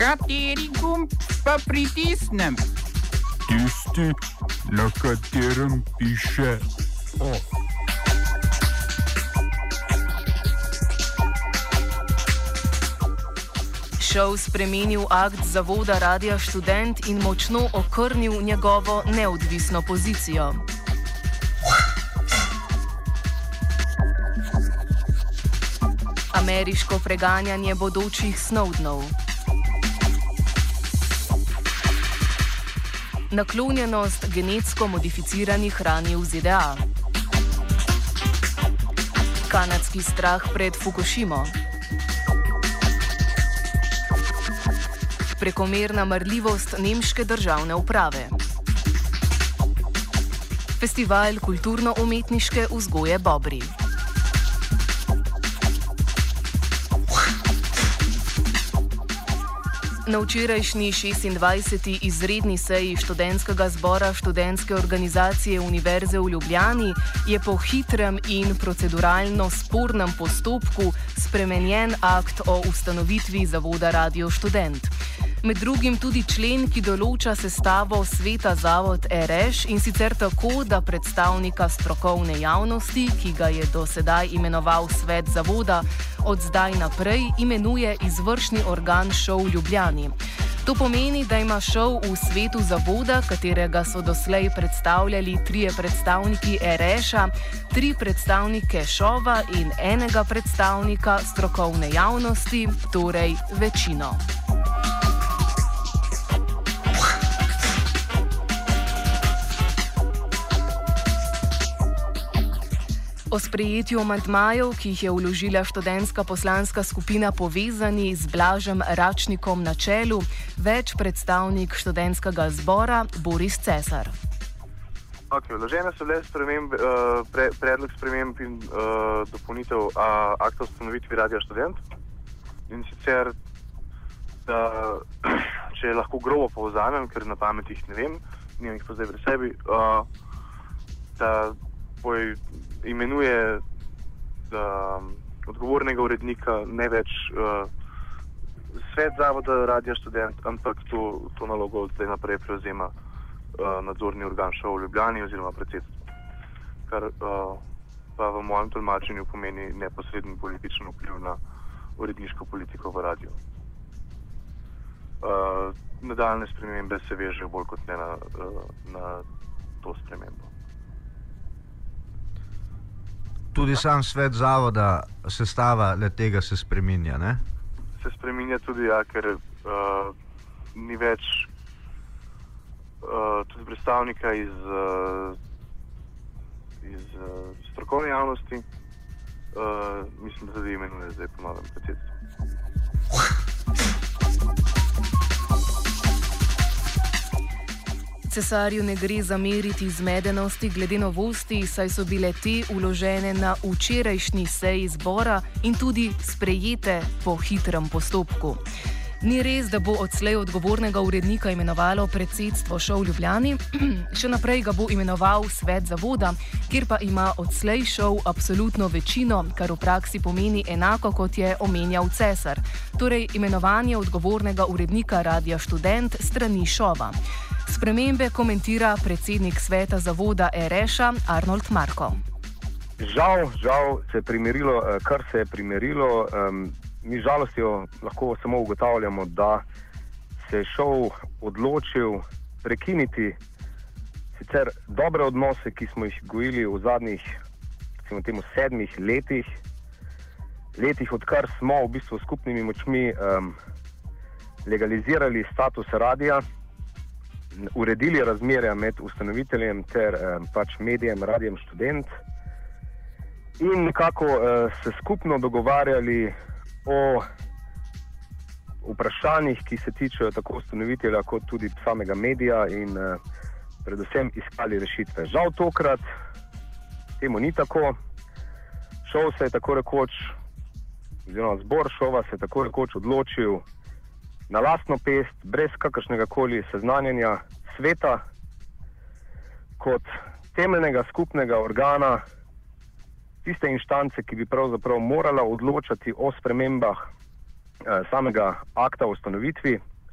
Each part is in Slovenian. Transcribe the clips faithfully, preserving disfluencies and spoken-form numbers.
Kateri gumb pa pritisnem? Tisti, na katerem piše O. Šov spremenil akt zavoda Radia Študent in močno okrnil njegovo neodvisno pozicijo. Ameriško preganjanje bodočih Snowdenov. Naklonjenost genetsko modificirani hrani v Z D A. Kanadski strah pred Fukushimo. Prekomerna marljivost nemške državne uprave. Festival kulturno-umetniške vzgoje Bobri. Na včerajšnji šestindvajseti izredni seji študentskega zbora študentske organizacije Univerze v Ljubljani je po hitrem in proceduralno spornem postopku spremenjen akt o ustanovitvi zavoda Radio Študent. Med drugim tudi člen, ki določa sestavo sveta zavod R Š in sicer tako, da predstavnika strokovne javnosti, ki ga je do sedaj imenoval svet zavoda, od zdaj naprej imenuje izvršni organ ŠOU v Ljubljani. To pomeni, da ima ŠOU v svetu zavoda, katerega so doslej predstavljali trije predstavniki R Š-a, tri predstavnike ŠOVA in enega predstavnika strokovne javnosti, torej večino. O sprejetju amandmajev, ki jih je vložila študentska poslanska skupina Povezani z Blažem Račnikom na čelu, več predstavnik študentskega zbora Boris Cesar. Okay, vložene so le sprememb, uh, pre, predlog sprememb in uh, dopolnitev uh, akta o ustanovitvi Radia Študent. In sicer, da, če lahko grobo povzamem, ker na pamet jih ne vem, nimam jih pa zdaj pri sebi, uh, da boj imenuje da, odgovornega urednika ne več uh, svet zavoda Radia Študent, ampak to, to nalogo zdaj naprej prevzema uh, nadzorni organ ŠOU v Ljubljani oziroma predsedstvo, kar uh, pa v mojem tolmačenju pomeni neposreden političen vpliv na uredniško politiko v radiju. Uh, nadaljne spremembe se vežejo bolj kot ne na, uh, na to spremembo. Tudi sam svet zavoda, sestava le tega se spreminja, ne? Se spreminja tudi, ja, ker uh, ni več uh, tudi predstavnika iz, uh, iz uh, strokovne javnosti. Uh, mislim, da tudi imenuje zdaj po novem predsedstvu. Cesarju ne gre zameriti zmedenosti glede novosti, saj so bile te vložene na včerajšnji seji zbora in tudi sprejete po hitrem postopku. Ni res, da bo odslej odgovornega urednika imenovalo predsedstvo ŠOU v Ljubljani, še naprej ga bo imenoval svet zavoda, kjer pa ima odslej ŠOU absolutno večino, kar v praksi pomeni enako, kot je omenjal Cesar, torej imenovanje odgovornega urednika Radia Študent strani ŠOVA. Spremembe komentira predsednik sveta zavoda R Š-a Arnold Marko. Žal, žal se je primerilo, kar se je primerilo. Um, mi žalostjo lahko samo ugotavljamo, da se je ŠOU odločil prekiniti sicer dobre odnose, ki smo jih gojili v zadnjih, recimo temu, sedmih letih, letih, odkar smo v bistvu skupnimi močmi um, legalizirali status radija, uredili razmerja med ustanoviteljem ter eh, pač medijem Radijem Študent in nekako eh, se skupno dogovarjali o vprašanjih, ki se tičejo tako ustanovitelja kot tudi samega medija in eh, predvsem iskali rešitve. Žal tokrat temu ni tako. ŠOU se je tako rekoč, oziroma zbor ŠOVA se je tako rekoč odločil na lastno pest, brez kakršnega koli seznanjanja sveta, kot temeljnega skupnega organa, tiste inštance, ki bi pravzaprav morala odločati o spremembah eh, samega akta o ustanovitvi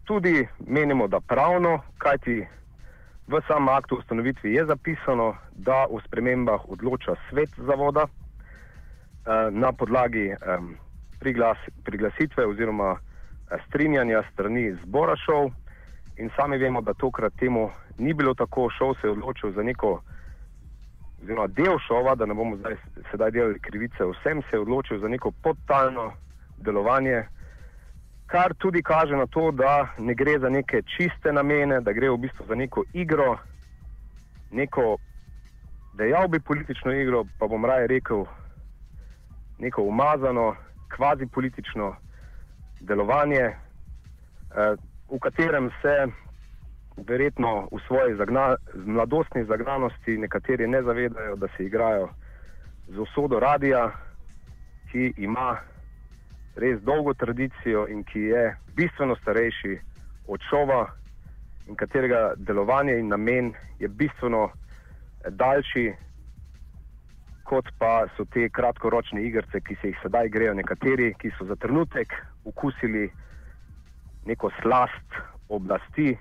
tudi menimo, da pravno, kajti v samem aktu o ustanovitvi je zapisano, da o spremembah odloča svet zavoda uh, na podlagi um, priglas, priglasitve oziroma uh, strinjanja strani zbora šov. In sami vemo, da tokrat temu ni bilo tako. Šov se je odločil za neko, oziroma del šova, da ne bomo zdaj sedaj delali krivice vsem, se je odločil za neko podtalno delovanje, kar tudi kaže na to, da ne gre za neke čiste namene, da gre v bistvu za neko igro, neko, dejal bi politično igro, pa bom raje rekel, neko umazano, kvazi politično delovanje, eh, v katerem se verjetno v svoji zagna, mladostni zagnanosti nekateri ne zavedajo, da se igrajo z usodo radia, ki ima res dolgo tradicijo in ki je bistveno starejši od šova in katerega delovanje in namen je bistveno daljši, kot pa so te kratkoročne igrice, ki se jih sedaj grejo nekateri, ki so za trenutek okusili neko slast oblasti,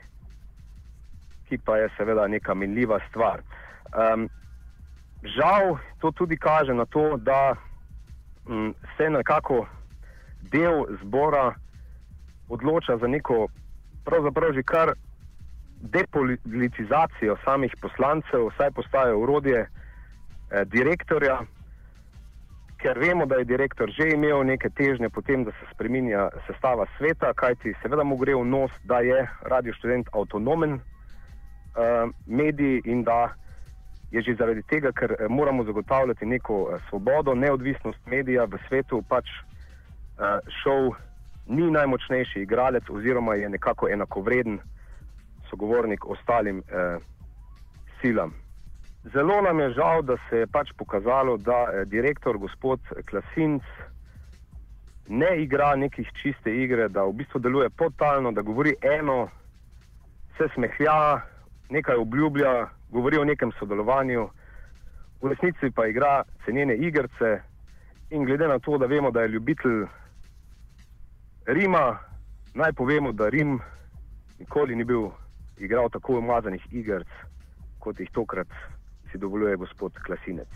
ki pa je seveda neka minljiva stvar. Um, žal to tudi kaže na to, da um, se nekako del zbora odloča za neko pravzaprav že kar depolitizacijo samih poslancev, vsaj postajajo orodje eh, direktorja, ker vemo, da je direktor že imel neke težnje potem, da se spreminja sestava sveta, kajti seveda mu gre v nos, da je Radio Študent avtonomen eh, medij in da je že zaradi tega, ker eh, moramo zagotavljati neko eh, svobodo, neodvisnost medija v svetu, pač Uh, šov ni najmočnejši igralec oziroma je nekako enakovreden sogovornik ostalim uh, silam. Zelo nam je žal, da se je pač pokazalo, da uh, direktor gospod Klasinc ne igra nekih čiste igre, da v bistvu deluje podtalno, da govori eno, se smehlja, nekaj obljublja, govori o nekem sodelovanju, v resnici pa igra cenene igrice in glede na to, da vemo, da je ljubitelj Rima, naj povemo, da Rim nikoli ni bil igral tako umazanih igrc, kot jih tokrat si dovoljuje gospod Klasinec.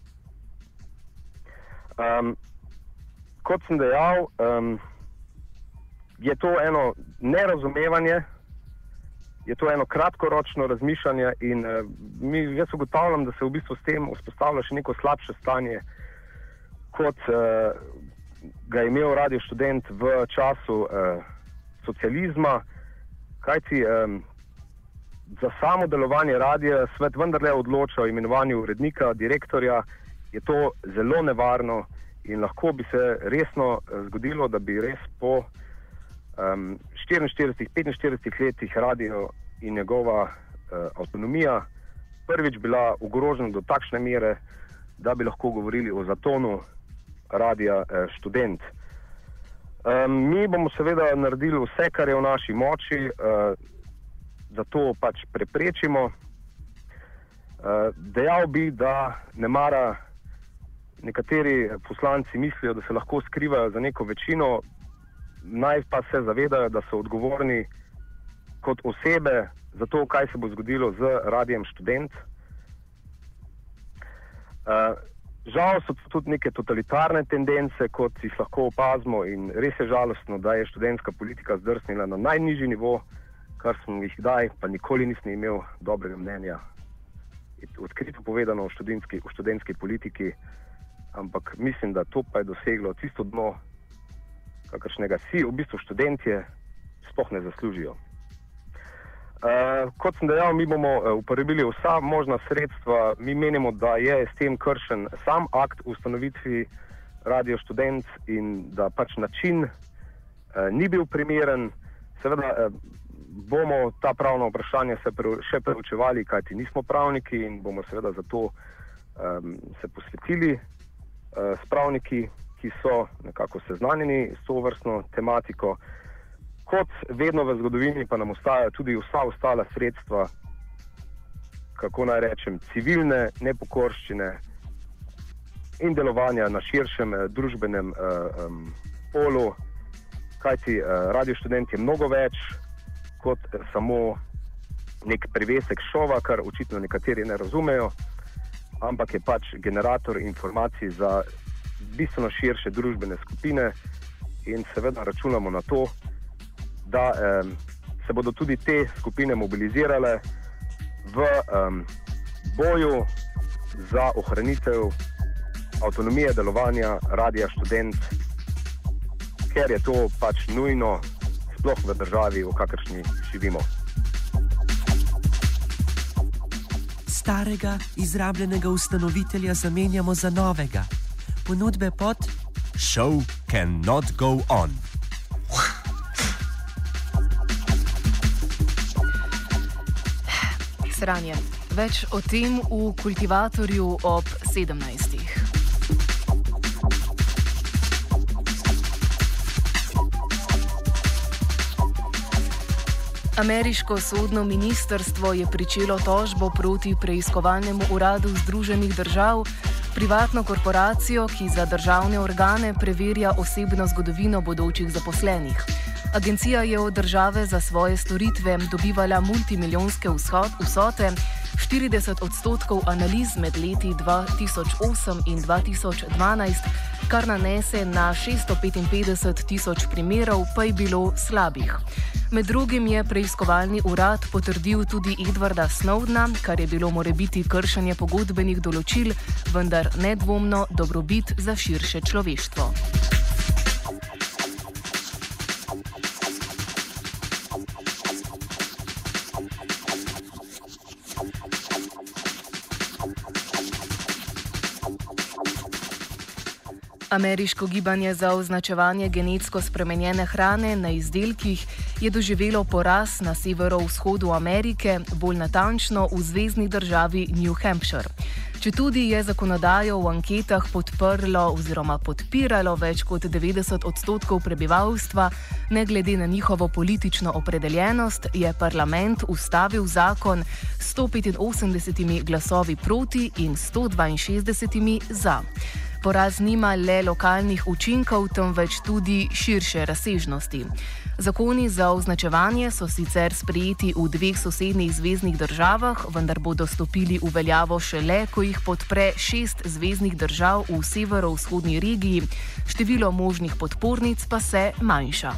Um, kot sem dejal, um, je to eno nerazumevanje, je to eno kratkoročno razmišljanje in uh, mi, jaz ugotavljam, da se v bistvu s tem vzpostavlja še neko slabše stanje, kot uh, ga je imel Radio Študent v času eh, socializma, kajti eh, za samo delovanje radia svet vendarle odloča o imenovanju urednika, direktorja, je to zelo nevarno in lahko bi se resno eh, zgodilo, da bi res po eh, štiriinštiridesetih, petinštiridesetih letih radio in njegova eh, avtonomija prvič bila ogrožena do takšne mere, da bi lahko govorili o zatonu Radia eh, Študent. Um, mi bomo seveda naredili vse, kar je v naši moči, uh, da to pač preprečimo. Uh, dejal bi, da ne mara nekateri poslanci mislijo, da se lahko skrivajo za neko večino, naj pa se zavedajo, da so odgovorni kot osebe za to, kaj se bo zgodilo z Radiem Študent. Uh, Žal so tudi neke totalitarne tendence, kot jih lahko opazimo in res je žalostno, da je študentska politika zdrsnila na najnižji nivo, kar smo jih kdaj, pa nikoli nisem imel dobrega mnenja. Odkrito povedano o študentski, o študentski politiki, ampak mislim, da to pa je doseglo tisto dno, kakršnega si v bistvu študentje sploh ne zaslužijo. Uh, kot sem dejal, mi bomo uh, uporabili vsa možna sredstva. Mi menimo, da je s tem kršen sam akt o ustanovitvi Radio Študent in da pač način uh, ni bil primeren. Seveda uh, bomo ta pravna vprašanja se pre, še preučevali, kajti nismo pravniki in bomo seveda zato um, se posvetili uh, s pravniki, ki so nekako seznanjeni s to vrstno tematiko. Kot vedno v zgodovini pa nam ostajajo tudi vsa ostala sredstva, kako naj rečem, civilne nepokorščine in delovanja na širšem eh, družbenem eh, um, polu, kajti eh, Radio Študent je mnogo več, kot samo nek privesek šova, kar očitno nekateri ne razumejo, ampak je pač generator informacij za bistveno širše družbene skupine in seveda računamo na to, da um, se bodo tudi te skupine mobilizirale v um, boju za ohranitev avtonomije delovanja Radia Študent, ker je to pač nujno, sploh v državi, v kakršni živimo. Starega, izrabljenega ustanovitelja zamenjamo za novega. Ponudbe pod Show cannot go on. Sranje. Več o tem v Kultivatorju ob sedemnajstih. Ameriško sodno ministrstvo je pričelo tožbo proti preiskovalnemu uradu Združenih držav, privatno korporacijo, ki za državne organe preverja osebno zgodovino bodočih zaposlenih. Agencija je od države za svoje storitve dobivala multimilijonske vsote, štirideset odstotkov analiz med leti dva tisoč osem in dva tisoč dvanajst, kar nanese na šeststo petinpetdeset tisoč primerov, pa je bilo slabih. Med drugim je preiskovalni urad potrdil tudi Edwarda Snowdena, kar je bilo morebiti kršenje pogodbenih določil, vendar nedvomno dobrobit za širše človeštvo. Ameriško gibanje za označevanje genetsko spremenjene hrane na izdelkih je doživelo poraz na severovzhodu Amerike, bolj natančno v zvezni državi New Hampshire. Četudi je zakonodajo v anketah podprlo oziroma podpiralo več kot devetdeset odstotkov prebivalstva, ne glede na njihovo politično opredeljenost, je parlament ustavil zakon s sto petinosemdesetimi glasovi proti in sto dvainšestdesetimi za. Poraz nima le lokalnih učinkov, temveč tudi širše razsežnosti. Zakoni za označevanje so sicer sprejeti v dveh sosednjih zveznih državah, vendar bodo stopili v veljavo šele, ko jih podpre šest zveznih držav v severovzhodni regiji, število možnih podpornic pa se manjša.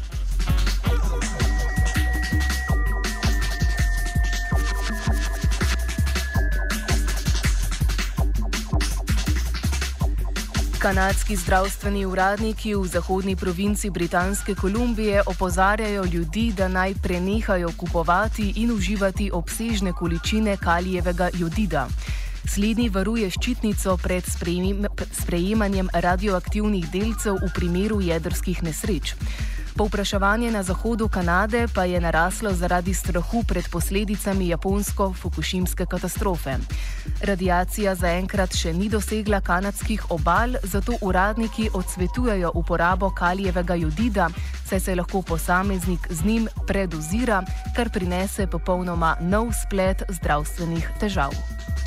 Kanadski zdravstveni uradniki v zahodni provinci Britanske Kolumbije opozarjajo ljudi, da naj prenehajo kupovati in uživati obsežne količine kalijevega jodida. Slednji varuje ščitnico pred sprejemanjem radioaktivnih delcev v primeru jedrskih nesreč. Povpraševanje na zahodu Kanade pa je naraslo zaradi strahu pred posledicami japonsko-fukušimske katastrofe. Radiacija zaenkrat še ni dosegla kanadskih obal, zato uradniki odsvetujejo uporabo kalijevega jodida, saj se lahko posameznik z njim predozira, kar prinese popolnoma nov splet zdravstvenih težav.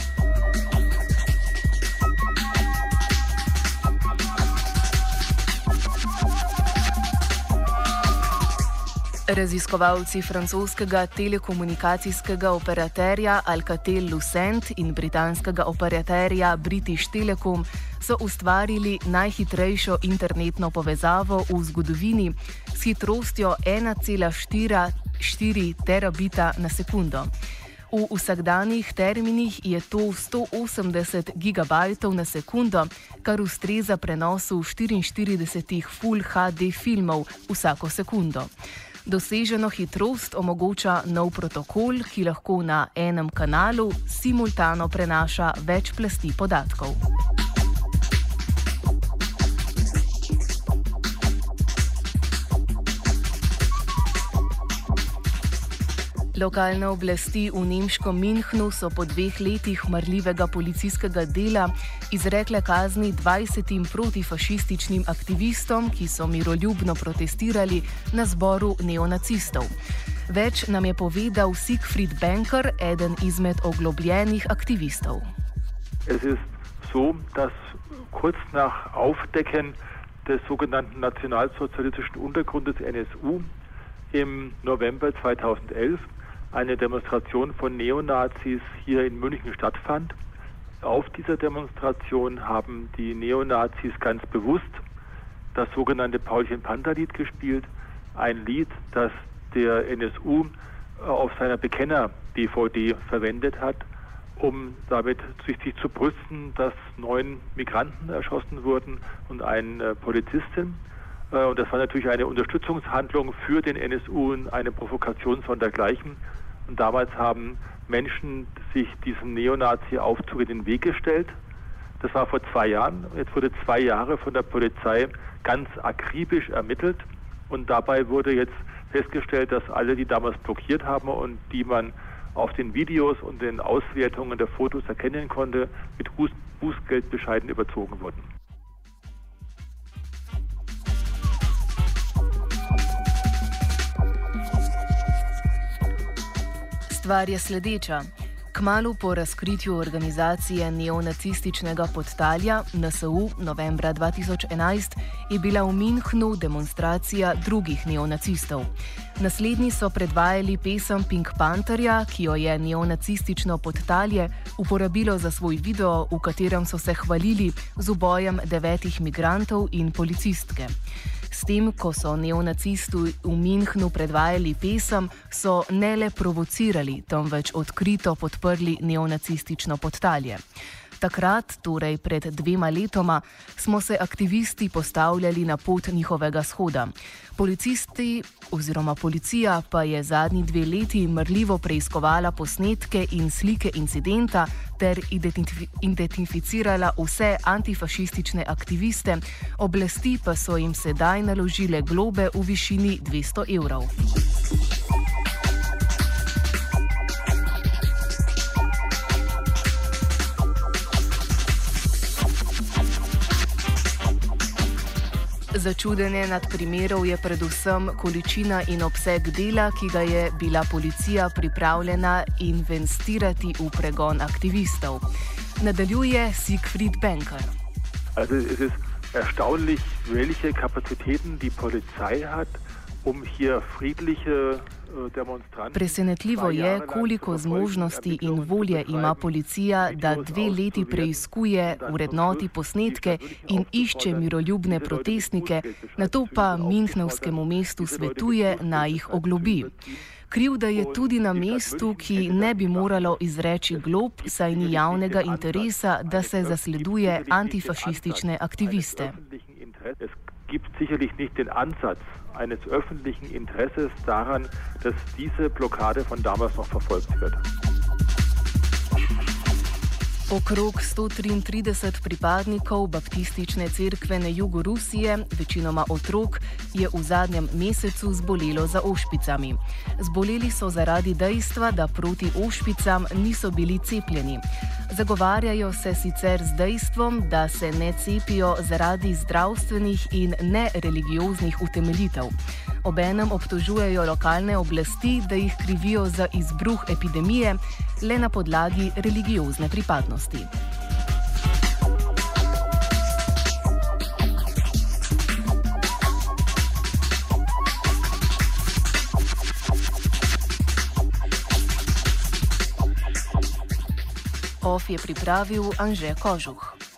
Raziskovalci francoskega telekomunikacijskega operaterja Alcatel-Lucent in britanskega operaterja British Telecom so ustvarili najhitrejšo internetno povezavo v zgodovini s hitrostjo ena cela štiri terabita na sekundo. V vsakdanjih terminih je to sto osemdeset gigabajtov na sekundo, kar ustreza prenosu štiriinštiridesetih Full H D filmov vsako sekundo. Doseženo hitrost omogoča nov protokol, ki lahko na enem kanalu simultano prenaša več plasti podatkov. Lokalne oblasti v nemškem Münchnu so po dveh letih marljivega policijskega dela izrekle kazni dvajsetim protifašističnim aktivistom, ki so miroljubno protestirali na zboru neonacistov. Več nam je povedal Siegfried Benker, eden izmed oglobljenih aktivistov. Es ist so, dass kurz nach Aufdecken des sogenannten nationalsozialistischen Untergrundes N S U im November zweitausendelf eine Demonstration von Neonazis hier in München stattfand. Auf dieser Demonstration haben die Neonazis ganz bewusst das sogenannte Paulchen-Panther-Lied gespielt, ein Lied, das der N S U auf seiner Bekenner-D V D verwendet hat, um damit sich, sich zu brüsten, dass neun Migranten erschossen wurden und eine äh, Polizistin. Äh, und das war natürlich eine Unterstützungshandlung für den N S U und eine Provokation sondergleichen. Und damals haben Menschen sich diesem Neonazi-Aufzug in den Weg gestellt. Das war vor zwei Jahren. Jetzt wurde zwei Jahre von der Polizei ganz akribisch ermittelt. Und dabei wurde jetzt festgestellt, dass alle, die damals blockiert haben und die man auf den Videos und den Auswertungen der Fotos erkennen konnte, mit Buß- Bußgeldbescheiden überzogen wurden. Stvar je sledeča. Kmalu po razkritju organizacije neonacističnega podtalja N S U novembra dva tisoč enajst je bila v Münchnu demonstracija drugih neonacistov. Naslednji so predvajali pesem Pink Pantherja, ki jo je neonacistično podtalje uporabilo za svoj video, v katerem so se hvalili z ubojem devetih migrantov in policistke. S tem, ko so neonacisti v Münchnu predvajali pesem, so ne le provocirali, temveč odkrito podprli neonacistično podtalje. Takrat, torej pred dvema letoma, smo se aktivisti postavljali na pot njihovega shoda. Policisti oziroma policija pa je zadnji dve leti mrljivo preiskovala posnetke in slike incidenta ter identifi- identificirala vse antifašistične aktiviste, oblasti pa so jim sedaj naložile globe v višini dvesto evrov. Začudenje nad primerom je predvsem količina in obseg dela, ki ga je bila policija pripravljena investirati v pregon aktivistov. Nadaljuje Siegfried Benker. Also es ist erstaunlich, welche Kapazitäten die Polizei hat, um hier friedliche Presenetljivo je, koliko zmožnosti in volje ima policija, da dve leti preiskuje, vrednoti posnetke in išče miroljubne protestnike, nato pa Münchnskemu mestu svetuje, naj jih oglobi. Krivda je tudi na mestu, ki ne bi moralo izreči glob, saj ni javnega interesa, da se zasleduje antifašistične aktiviste. Gibt sicherlich nicht den Ansatz eines öffentlichen Interesses daran, dass diese Blockade von damals noch verfolgt wird. Okrog sto triintrideset pripadnikov baptistične cerkve na jugu Rusije, večinoma otrok, je v zadnjem mesecu zbolelo za ošpicami. Zboleli so zaradi dejstva, da proti ošpicam niso bili cepljeni. Zagovarjajo se sicer z dejstvom, da se ne cepijo zaradi zdravstvenih in nereligioznih utemeljitev. Obenem obtožujejo lokalne oblasti, da jih krivijo za izbruh epidemije le na podlagi religiozne pripadnosti. Of je pripravil Anže Kožuh.